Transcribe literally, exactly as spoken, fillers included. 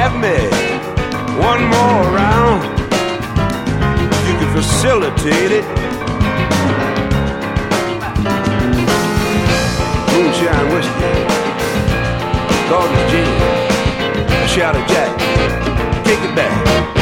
have me one more round, you can facilitate it. Moonshine whiskey, Gordon's gin, a shot of Jack, take it back.